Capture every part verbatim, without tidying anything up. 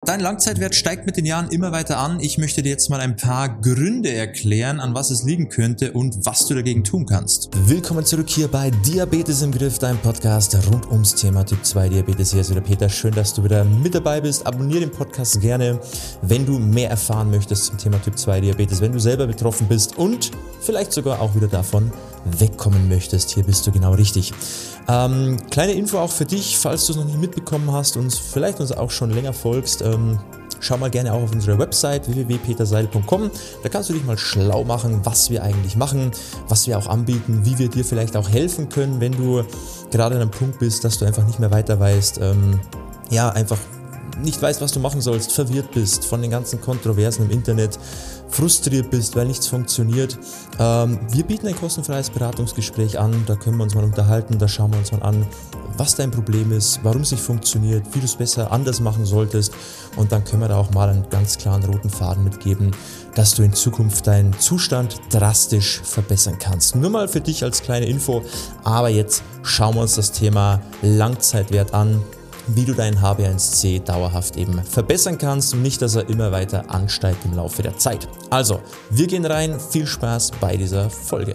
Dein Langzeitwert steigt mit den Jahren immer weiter an. Ich möchte dir jetzt mal ein paar Gründe erklären, an was es liegen könnte und was du dagegen tun kannst. Willkommen zurück hier bei Diabetes im Griff, dein Podcast rund ums Thema Typ zwei Diabetes. Hier ist wieder Peter. Schön, dass du wieder mit dabei bist. Abonniere den Podcast gerne, wenn du mehr erfahren möchtest zum Thema Typ zwei Diabetes, wenn du selber betroffen bist und vielleicht sogar auch wieder davon wegkommen möchtest. Hier bist du genau richtig. Ähm, kleine Info auch für dich, falls du es noch nicht mitbekommen hast und vielleicht uns auch schon länger folgst. Ähm, schau mal gerne auch auf unsere Website w w w punkt peter seidel punkt com. Da kannst du dich mal schlau machen, was wir eigentlich machen, was wir auch anbieten, wie wir dir vielleicht auch helfen können, wenn du gerade an einem Punkt bist, dass du einfach nicht mehr weiter weißt, ähm, ja, einfach nicht weißt, was du machen sollst, verwirrt bist von den ganzen Kontroversen im Internet, frustriert bist, weil nichts funktioniert. Ähm, wir bieten ein kostenfreies Beratungsgespräch an, da können wir uns mal unterhalten, da schauen wir uns mal an, was dein Problem ist, warum es nicht funktioniert, wie du es besser anders machen solltest und dann können wir da auch mal einen ganz klaren roten Faden mitgeben, dass du in Zukunft deinen Zustand drastisch verbessern kannst. Nur mal für dich als kleine Info, aber jetzt schauen wir uns das Thema Langzeitwert an, wie du deinen H b A eins C dauerhaft eben verbessern kannst und nicht, dass er immer weiter ansteigt im Laufe der Zeit. Also, wir gehen rein, viel Spaß bei dieser Folge.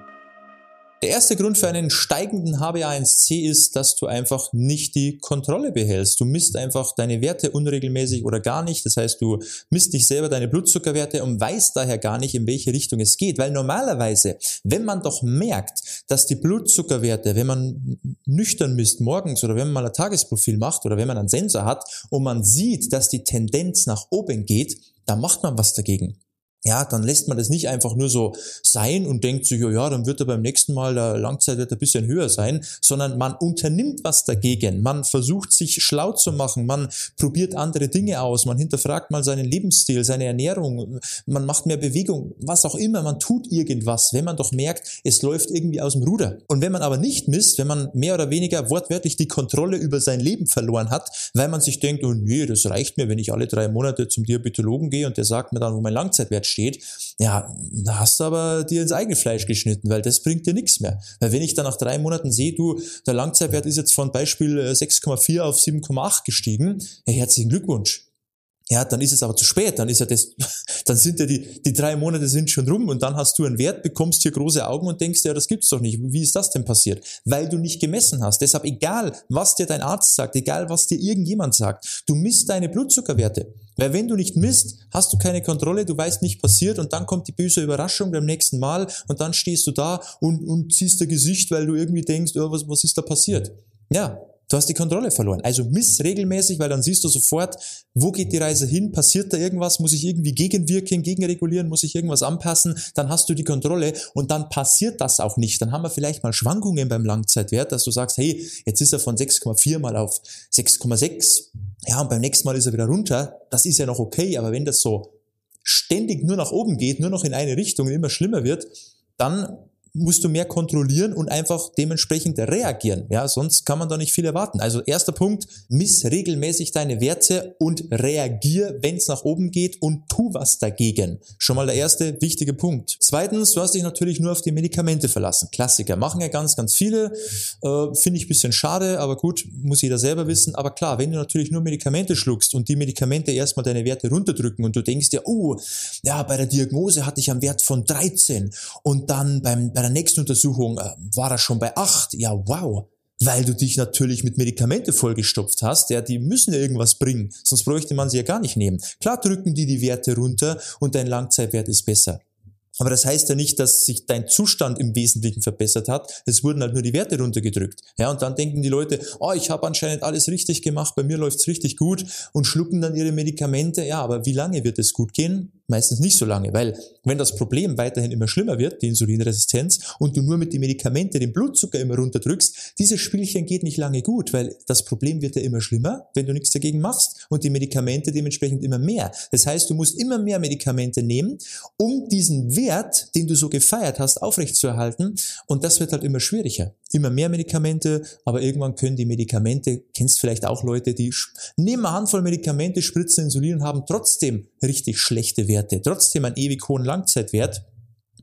Der erste Grund für einen steigenden H b A eins C ist, dass du einfach nicht die Kontrolle behältst. Du misst einfach deine Werte unregelmäßig oder gar nicht. Das heißt, du misst nicht selber deine Blutzuckerwerte und weißt daher gar nicht, in welche Richtung es geht. Weil normalerweise, wenn man doch merkt, dass die Blutzuckerwerte, wenn man nüchtern misst morgens oder wenn man mal ein Tagesprofil macht oder wenn man einen Sensor hat und man sieht, dass die Tendenz nach oben geht, dann macht man was dagegen. Ja, dann lässt man das nicht einfach nur so sein und denkt sich, ja, ja, dann wird er beim nächsten Mal der Langzeitwert ein bisschen höher sein, sondern man unternimmt was dagegen. Man versucht sich schlau zu machen, man probiert andere Dinge aus, man hinterfragt mal seinen Lebensstil, seine Ernährung, man macht mehr Bewegung, was auch immer, man tut irgendwas, wenn man doch merkt, es läuft irgendwie aus dem Ruder. Und wenn man aber nicht misst, wenn man mehr oder weniger wortwörtlich die Kontrolle über sein Leben verloren hat, weil man sich denkt, oh nee, das reicht mir, wenn ich alle drei Monate zum Diabetologen gehe und der sagt mir dann, wo mein Langzeitwert steht, ja, da hast du aber dir ins eigene Fleisch geschnitten, weil das bringt dir nichts mehr. Weil wenn ich dann nach drei Monaten sehe, du, der Langzeitwert ist jetzt von Beispiel sechs Komma vier auf sieben Komma acht gestiegen, ja, herzlichen Glückwunsch. Ja, dann ist es aber zu spät, dann ist ja das, dann sind ja die, die drei Monate sind schon rum und dann hast du einen Wert, bekommst hier große Augen und denkst, ja, das gibt's doch nicht. Wie ist das denn passiert? Weil du nicht gemessen hast. Deshalb egal, was dir dein Arzt sagt, egal, was dir irgendjemand sagt, du misst deine Blutzuckerwerte. Weil wenn du nicht misst, hast du keine Kontrolle, du weißt nicht passiert und dann kommt die böse Überraschung beim nächsten Mal und dann stehst du da und, und ziehst dein Gesicht, weil du irgendwie denkst, oh, was, was ist da passiert? Ja. Du hast die Kontrolle verloren. Also miss regelmäßig, weil dann siehst du sofort, wo geht die Reise hin, passiert da irgendwas, muss ich irgendwie gegenwirken, gegenregulieren, muss ich irgendwas anpassen, dann hast du die Kontrolle und dann passiert das auch nicht. Dann haben wir vielleicht mal Schwankungen beim Langzeitwert, dass du sagst, hey, jetzt ist er von sechs Komma vier mal auf sechs Komma sechs, ja, und beim nächsten Mal ist er wieder runter. Das ist ja noch okay, aber wenn das so ständig nur nach oben geht, nur noch in eine Richtung und immer schlimmer wird, dann musst du mehr kontrollieren und einfach dementsprechend reagieren. Ja, sonst kann man da nicht viel erwarten. Also erster Punkt, miss regelmäßig deine Werte und reagier, wenn es nach oben geht und tu was dagegen. Schon mal der erste wichtige Punkt. Zweitens, du hast dich natürlich nur auf die Medikamente verlassen. Klassiker, machen ja ganz, ganz viele. Äh, finde ich ein bisschen schade, aber gut, muss jeder selber wissen. Aber klar, wenn du natürlich nur Medikamente schluckst und die Medikamente erstmal deine Werte runterdrücken und du denkst dir, oh, ja, bei der Diagnose hatte ich einen Wert von dreizehn und dann beim bei der nächsten Untersuchung äh, war er schon bei acht. Ja, wow. Weil du dich natürlich mit Medikamente vollgestopft hast, ja, die müssen ja irgendwas bringen, sonst bräuchte man sie ja gar nicht nehmen. Klar drücken die die Werte runter und dein Langzeitwert ist besser. Aber das heißt ja nicht, dass sich dein Zustand im Wesentlichen verbessert hat. Es wurden halt nur die Werte runtergedrückt. Ja, und dann denken die Leute, oh, ich habe anscheinend alles richtig gemacht, bei mir läuft's richtig gut und schlucken dann ihre Medikamente. Ja, aber wie lange wird es gut gehen? Meistens nicht so lange, weil wenn das Problem weiterhin immer schlimmer wird, die Insulinresistenz, und du nur mit den Medikamenten den Blutzucker immer runterdrückst, dieses Spielchen geht nicht lange gut, weil das Problem wird ja immer schlimmer, wenn du nichts dagegen machst und die Medikamente dementsprechend immer mehr. Das heißt, du musst immer mehr Medikamente nehmen, um diesen Wert, den du so gefeiert hast, aufrechtzuerhalten, und das wird halt immer schwieriger. Immer mehr Medikamente, aber irgendwann können die Medikamente, kennst vielleicht auch Leute, die nehmen eine Handvoll Medikamente, spritzen Insulin und haben trotzdem richtig schlechte Werte, trotzdem einen ewig hohen Langzeitwert.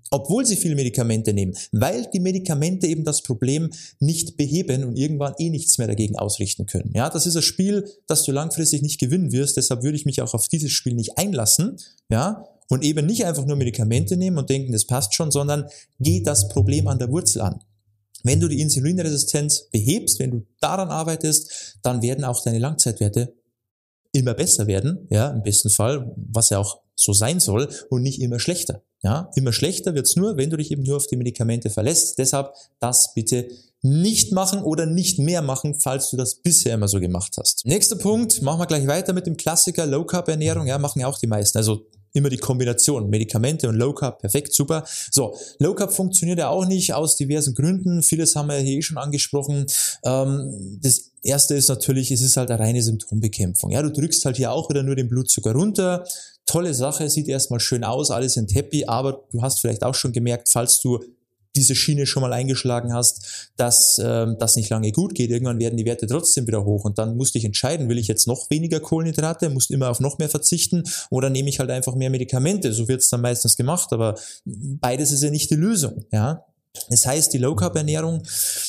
obwohl sie viele Medikamente nehmen, weil die Medikamente eben das Problem nicht beheben und irgendwann eh nichts mehr dagegen ausrichten können. Ja, das ist ein Spiel, das du langfristig nicht gewinnen wirst, deshalb würde ich mich auch auf dieses Spiel nicht einlassen, ja, und eben nicht einfach nur Medikamente nehmen und denken, das passt schon, sondern geh das Problem an der Wurzel an. Wenn du die Insulinresistenz behebst, wenn du daran arbeitest, dann werden auch deine Langzeitwerte immer besser werden, ja, im besten Fall, was ja auch so sein soll und nicht immer schlechter. Ja, immer schlechter wird's nur, wenn du dich eben nur auf die Medikamente verlässt. Deshalb das bitte nicht machen oder nicht mehr machen, falls du das bisher immer so gemacht hast. Nächster Punkt, machen wir gleich weiter mit dem Klassiker Low Carb Ernährung. Ja, machen ja auch die meisten. Also immer die Kombination, Medikamente und Low Carb, perfekt, super. So, Low Carb funktioniert ja auch nicht aus diversen Gründen. Vieles haben wir hier eh schon angesprochen. Ähm, das erste ist natürlich, es ist halt eine reine Symptombekämpfung. Ja, du drückst halt hier auch wieder nur den Blutzucker runter. Tolle Sache, sieht erstmal schön aus, alle sind happy, aber du hast vielleicht auch schon gemerkt, falls du diese Schiene schon mal eingeschlagen hast, dass ähm, das nicht lange gut geht. Irgendwann werden die Werte trotzdem wieder hoch und dann musst du dich entscheiden, will ich jetzt noch weniger Kohlenhydrate, musst immer auf noch mehr verzichten oder nehme ich halt einfach mehr Medikamente. So wird es dann meistens gemacht, aber beides ist ja nicht die Lösung. Ja, das heißt, die Low-Carb-Ernährung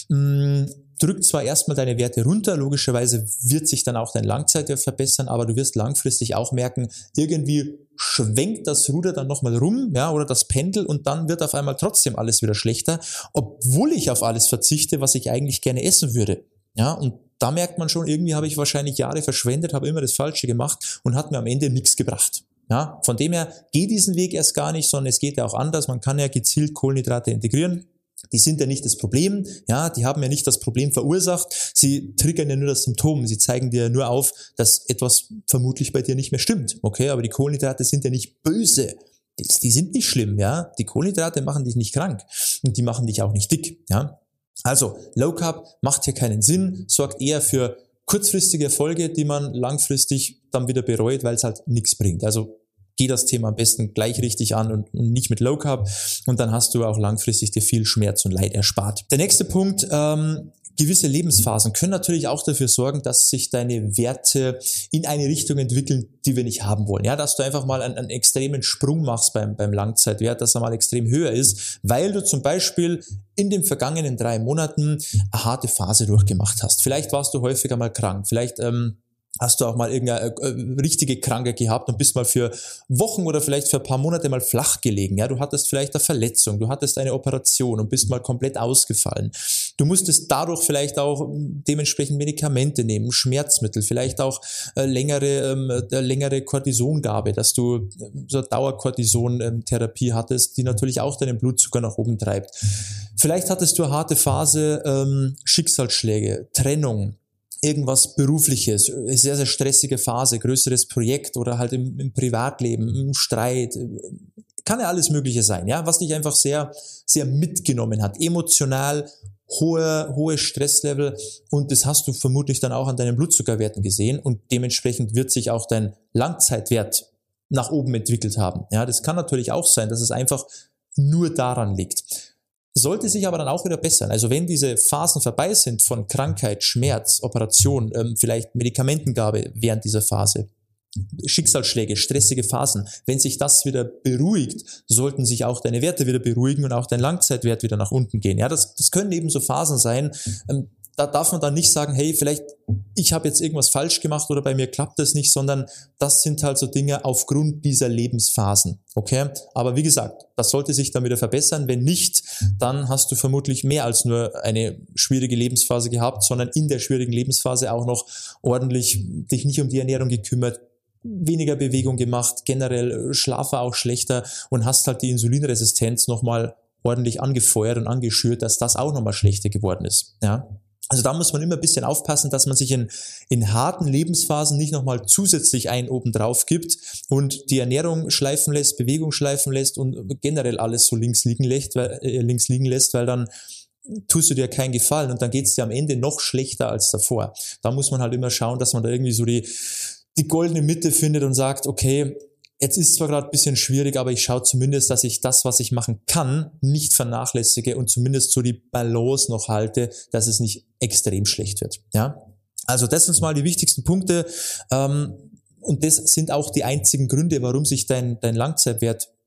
mh, drückt zwar erstmal deine Werte runter, logischerweise wird sich dann auch dein Langzeitwert verbessern, aber du wirst langfristig auch merken, irgendwie schwenkt das Ruder dann nochmal rum, ja, oder das Pendel und dann wird auf einmal trotzdem alles wieder schlechter, obwohl ich auf alles verzichte, was ich eigentlich gerne essen würde. Ja, und da merkt man schon, irgendwie habe ich wahrscheinlich Jahre verschwendet, habe immer das Falsche gemacht und hat mir am Ende nichts gebracht. Ja, von dem her geht diesen Weg erst gar nicht, sondern es geht ja auch anders. Man kann ja gezielt Kohlenhydrate integrieren. Die sind ja nicht das Problem, ja, die haben ja nicht das Problem verursacht, sie triggern ja nur das Symptom, sie zeigen dir nur auf, dass etwas vermutlich bei dir nicht mehr stimmt, okay, aber die Kohlenhydrate sind ja nicht böse, die, die sind nicht schlimm, ja, die Kohlenhydrate machen dich nicht krank und die machen dich auch nicht dick, ja. Also, Low Carb macht hier keinen Sinn, sorgt eher für kurzfristige Erfolge, die man langfristig dann wieder bereut, weil es halt nichts bringt, also geh das Thema am besten gleich richtig an und nicht mit Low Carb und dann hast du auch langfristig dir viel Schmerz und Leid erspart. Der nächste Punkt, ähm, gewisse Lebensphasen können natürlich auch dafür sorgen, dass sich deine Werte in eine Richtung entwickeln, die wir nicht haben wollen. Ja, dass du einfach mal einen, einen extremen Sprung machst beim, beim Langzeitwert, dass er mal extrem höher ist, weil du zum Beispiel in den vergangenen drei Monaten eine harte Phase durchgemacht hast. Vielleicht warst du häufiger mal krank, vielleicht ähm, hast du auch mal irgendeine äh, richtige Krankheit gehabt und bist mal für Wochen oder vielleicht für ein paar Monate mal flach gelegen. Ja, du hattest vielleicht eine Verletzung, du hattest eine Operation und bist mal komplett ausgefallen. Du musstest dadurch vielleicht auch dementsprechend Medikamente nehmen, Schmerzmittel, vielleicht auch äh, längere ähm, äh, längere Cortisongabe, dass du äh, so eine Dauerkortison-Therapie hattest, die natürlich auch deinen Blutzucker nach oben treibt. Vielleicht hattest du eine harte Phase, ähm, Schicksalsschläge, Trennung, irgendwas Berufliches, sehr, sehr stressige Phase, größeres Projekt oder halt im, im Privatleben, im Streit, kann ja alles Mögliche sein, ja, was dich einfach sehr, sehr mitgenommen hat, emotional, hohe, hohe Stresslevel und das hast du vermutlich dann auch an deinen Blutzuckerwerten gesehen und dementsprechend wird sich auch dein Langzeitwert nach oben entwickelt haben, ja, das kann natürlich auch sein, dass es einfach nur daran liegt. Sollte sich aber dann auch wieder bessern. Also wenn diese Phasen vorbei sind von Krankheit, Schmerz, Operation, ähm, vielleicht Medikamentengabe während dieser Phase, Schicksalsschläge, stressige Phasen, wenn sich das wieder beruhigt, sollten sich auch deine Werte wieder beruhigen und auch dein Langzeitwert wieder nach unten gehen. Ja, das, das können eben so Phasen sein. Ähm, da darf man dann nicht sagen, hey, vielleicht ich habe jetzt irgendwas falsch gemacht oder bei mir klappt das nicht, sondern das sind halt so Dinge aufgrund dieser Lebensphasen, okay? Aber wie gesagt, das sollte sich dann wieder verbessern. Wenn nicht, dann hast du vermutlich mehr als nur eine schwierige Lebensphase gehabt, sondern in der schwierigen Lebensphase auch noch ordentlich dich nicht um die Ernährung gekümmert, weniger Bewegung gemacht, generell Schlaf war auch schlechter und hast halt die Insulinresistenz nochmal ordentlich angefeuert und angeschürt, dass das auch nochmal schlechter geworden ist, ja? Also da muss man immer ein bisschen aufpassen, dass man sich in, in harten Lebensphasen nicht nochmal zusätzlich einen oben drauf gibt und die Ernährung schleifen lässt, Bewegung schleifen lässt und generell alles so links liegen lässt, weil, äh, links liegen lässt, weil dann tust du dir keinen Gefallen und dann geht's dir am Ende noch schlechter als davor. Da muss man halt immer schauen, dass man da irgendwie so die, die goldene Mitte findet und sagt, okay, jetzt ist zwar gerade ein bisschen schwierig, aber ich schaue zumindest, dass ich das, was ich machen kann, nicht vernachlässige und zumindest so die Balance noch halte, dass es nicht extrem schlecht wird. Ja, also das sind mal die wichtigsten Punkte. Ähm, und das sind auch die einzigen Gründe, warum sich dein, dein Langzeitwert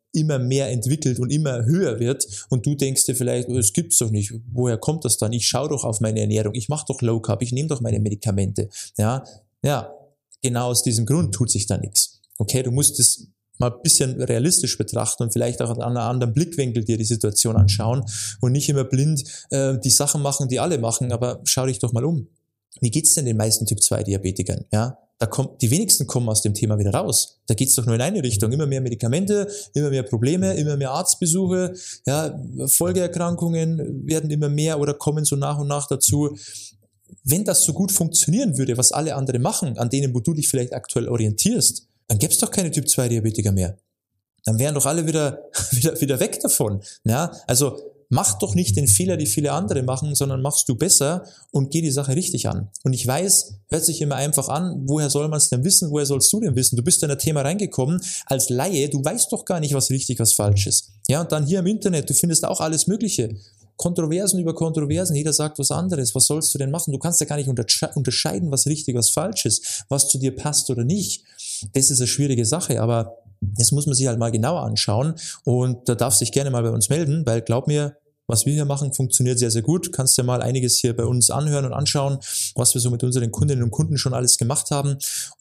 immer mehr entwickelt und immer höher wird und du denkst dir vielleicht, oh, das gibt's doch nicht, woher kommt das dann? Ich schaue doch auf meine Ernährung, ich mache doch Low Carb, ich nehme doch meine Medikamente. Ja, ja, genau aus diesem Grund tut sich da nichts. Okay, du musst es mal ein bisschen realistisch betrachten und vielleicht auch an einem anderen Blickwinkel dir die Situation anschauen und nicht immer blind äh, die Sachen machen, die alle machen, aber schau dich doch mal um. Wie geht's denn den meisten Typ zwei Diabetikern? Ja, da kommt, die wenigsten kommen aus dem Thema wieder raus. Da geht's doch nur in eine Richtung. Immer mehr Medikamente, immer mehr Probleme, immer mehr Arztbesuche, ja, Folgeerkrankungen werden immer mehr oder kommen so nach und nach dazu. Wenn das so gut funktionieren würde, was alle anderen machen, an denen, wo du dich vielleicht aktuell orientierst, dann gäbe es doch keine Typ zwei Diabetiker mehr. Dann wären doch alle wieder, wieder, wieder weg davon. Ja, also mach doch nicht den Fehler, die viele andere machen, sondern machst du besser und geh die Sache richtig an. Und ich weiß, hört sich immer einfach an, woher soll man es denn wissen, woher sollst du denn wissen? Du bist in ein Thema reingekommen als Laie, du weißt doch gar nicht, was richtig, was falsch ist. Ja, und dann hier im Internet, du findest auch alles Mögliche. Kontroversen über Kontroversen, jeder sagt was anderes, was sollst du denn machen? Du kannst ja gar nicht unterscheiden, was richtig, was falsch ist, was zu dir passt oder nicht. Das ist eine schwierige Sache, aber das muss man sich halt mal genauer anschauen und da darfst du dich gerne mal bei uns melden, weil glaub mir, was wir hier machen, funktioniert sehr, sehr gut. Kannst dir mal einiges hier bei uns anhören und anschauen, was wir so mit unseren Kundinnen und Kunden schon alles gemacht haben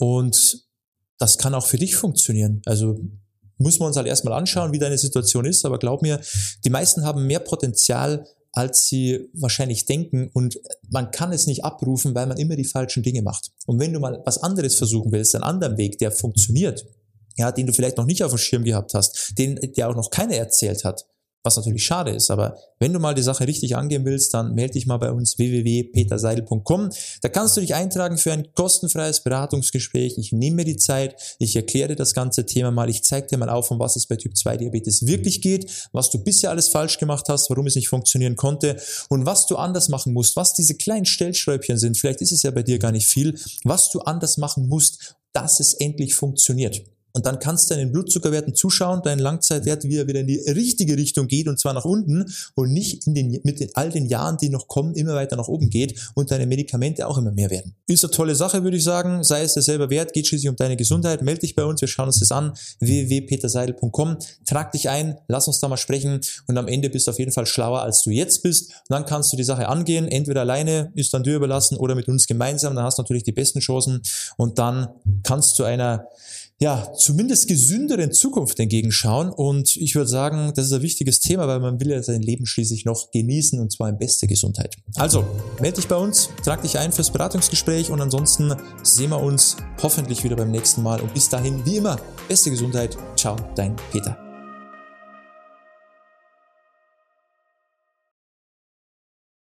und das kann auch für dich funktionieren. Also muss man uns halt erstmal anschauen, wie deine Situation ist, aber glaub mir, die meisten haben mehr Potenzial, als sie wahrscheinlich denken und man kann es nicht abrufen, weil man immer die falschen Dinge macht. Und wenn du mal was anderes versuchen willst, einen anderen Weg, der funktioniert, ja, den du vielleicht noch nicht auf dem Schirm gehabt hast, den dir auch noch keiner erzählt hat, was natürlich schade ist, aber wenn du mal die Sache richtig angehen willst, dann melde dich mal bei uns w w w punkt peter seidel punkt com. Da kannst du dich eintragen für ein kostenfreies Beratungsgespräch. Ich nehme mir die Zeit, ich erkläre dir das ganze Thema mal, ich zeige dir mal auf, um was es bei Typ zwei Diabetes wirklich geht, was du bisher alles falsch gemacht hast, warum es nicht funktionieren konnte und was du anders machen musst, was diese kleinen Stellschräubchen sind, vielleicht ist es ja bei dir gar nicht viel, was du anders machen musst, dass es endlich funktioniert. Und dann kannst du deinen Blutzuckerwerten zuschauen, deinen Langzeitwert, wie er wieder in die richtige Richtung geht und zwar nach unten und nicht in den, mit den, all den Jahren, die noch kommen, immer weiter nach oben geht und deine Medikamente auch immer mehr werden. Ist eine tolle Sache, würde ich sagen. Sei es dir selber wert, geht schließlich um deine Gesundheit. Meld dich bei uns, wir schauen uns das an. w w w punkt peter seidel punkt com. Trag dich ein, lass uns da mal sprechen und am Ende bist du auf jeden Fall schlauer, als du jetzt bist. Und dann kannst du die Sache angehen, entweder alleine, ist dann dir überlassen oder mit uns gemeinsam. Dann hast du natürlich die besten Chancen und dann kannst du einer ja, zumindest gesünderen Zukunft entgegenschauen und ich würde sagen, das ist ein wichtiges Thema, weil man will ja sein Leben schließlich noch genießen und zwar in bester Gesundheit. Also, melde dich bei uns, trag dich ein fürs Beratungsgespräch und ansonsten sehen wir uns hoffentlich wieder beim nächsten Mal und bis dahin, wie immer, beste Gesundheit. Ciao, dein Peter.